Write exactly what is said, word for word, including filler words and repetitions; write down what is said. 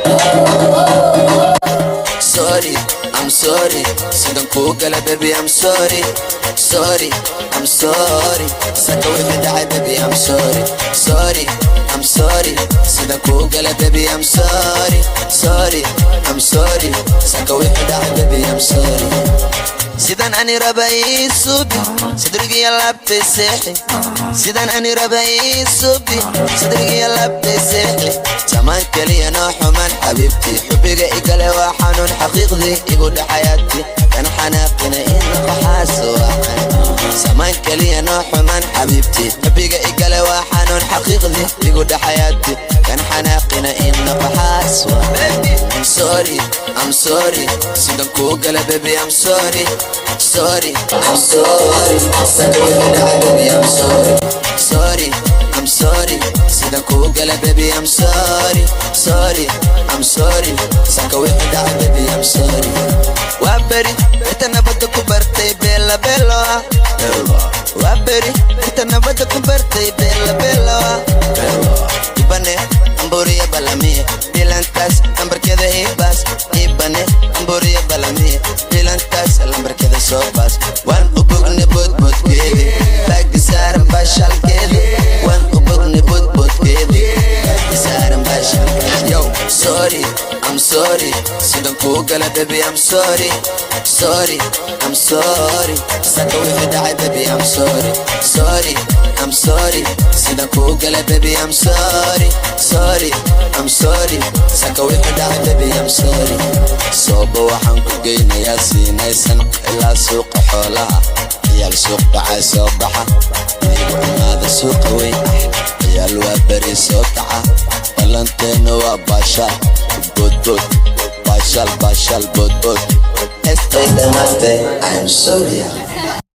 Sorry, I'm sorry. Sidan kuu gala baby, I'm sorry. Sorry, I'm sorry. Saka wixii dhacay baby, I'm sorry. Sorry, I'm sorry. Sidan kuu gala baby, I'm sorry. Sorry, I'm sorry. Saka wixii dhacay baby, I'm sorry. Sidan ani rabay subi, sidrigi labtay seexi. Sidan ani rabay subi, sidrigi labtay seexi. Zaman kaliya noo xuman xabibti, xubiga igale waa xanuun xaqiiqdi igu dhaxayati. Kan xanaaqina in qaxaas waaqan. Zaman kaliya noo xuman xabibti, xubiga igale waa xanuun xaqiiqdi igu dhaxayati. Kan xanaaqina in qaxaas waaqan. I'm sorry, I'm sorry. Sidan kuu gala baby, I'm sorry. Sorry, I'm sorry. Saka wixii dhacay baby, I'm sorry. Sorry, I'm sorry. Sidan kuu gala baby, I'm sorry. Sorry, I'm sorry. Saka wixii dhacay baby, I'm sorry. Waa beri inta nabadda ku bartay bella bello. Waa beri inta nabadda ku bartay bella bello. Ibane amburiya balamiya bilantaas lambarkeeda iibas. Ibane amburiya balamiya bilantaas lambarkeeda soo baas. Waan u bogne boodboodkeedi baagdi saaran baashalkeedi. Waan u bogne boodboodkeedi baagdi saaran baashalkeedi. Yo, sorry, I'm sorry. Sidan kuu gala baby, I'm sorry. Sorry, I'm sorry. Saka wixii dhacay baby, I'm sorry. Sorry, I'm sorry. Sidan kuu gala baby, I'm sorry. Sorry, I'm sorry. Saka wixii dhacay baby, I'm sorry. Sooba waxaan ku geynayaa siinaysan ilaa suuqa xoolaha. Ciyaal suuq dhacay soo baxa igu imaada suuqa weyn ah. Ciyaal waa beri soo kaca balanteena waa baashaal boodbood. Baashal baashal boodbood. Estoy de maste, I'm sorry.